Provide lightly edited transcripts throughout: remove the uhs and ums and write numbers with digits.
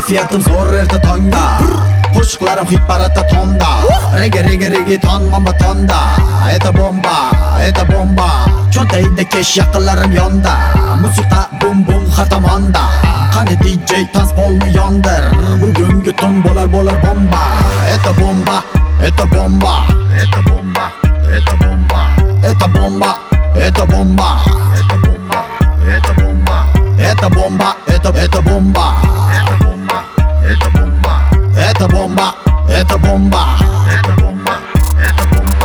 Kayfiyatim zo'r erta tongda, qo'shiqlarim hit parada tonda. Reggaeton mamba tonda. Eta bomba cho'ntagida kesh, yaqinlarim yonda. Musiqa bum bum har tomonda. Qani DJ tanzbolni yondir. Bugungi tun bo'lar bomba. Eta bomba Eta bomba Eta bomba Eta bomba Eta bomba Eta bomba Eta bomba Eta bomba Eta bomba Eta bomba Eta bomba Eta bomba Eta bomba Eta bomba Eta bomba Eta bomba.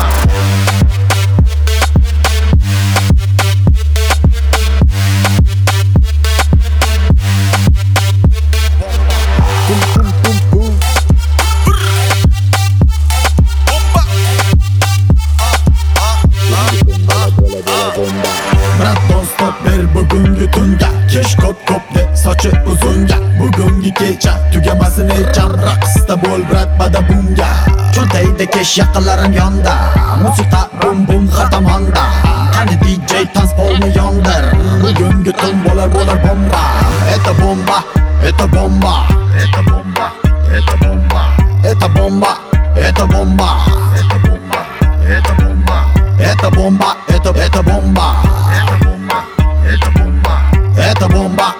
Brat do'stop ber bugungi tunga, kesh ko'p de sochi uzunga. Bugungi kecha tugamasin hecham, raqsda bo'l brat bada bunga. Cho'ntagida kesh, yaqinlarim yonda. Musiqa bum bum har tomonda. Qani DJ tanzbolni yondir. Bugungi tun bo'lar bomba. Eta bomba Eta bomba Eta bomba Eta bomba Eta bomba Eta bomba Eta bomba Eta bomba Eta bomba Eta bomba Eta bomba Eta bomba Eta bomba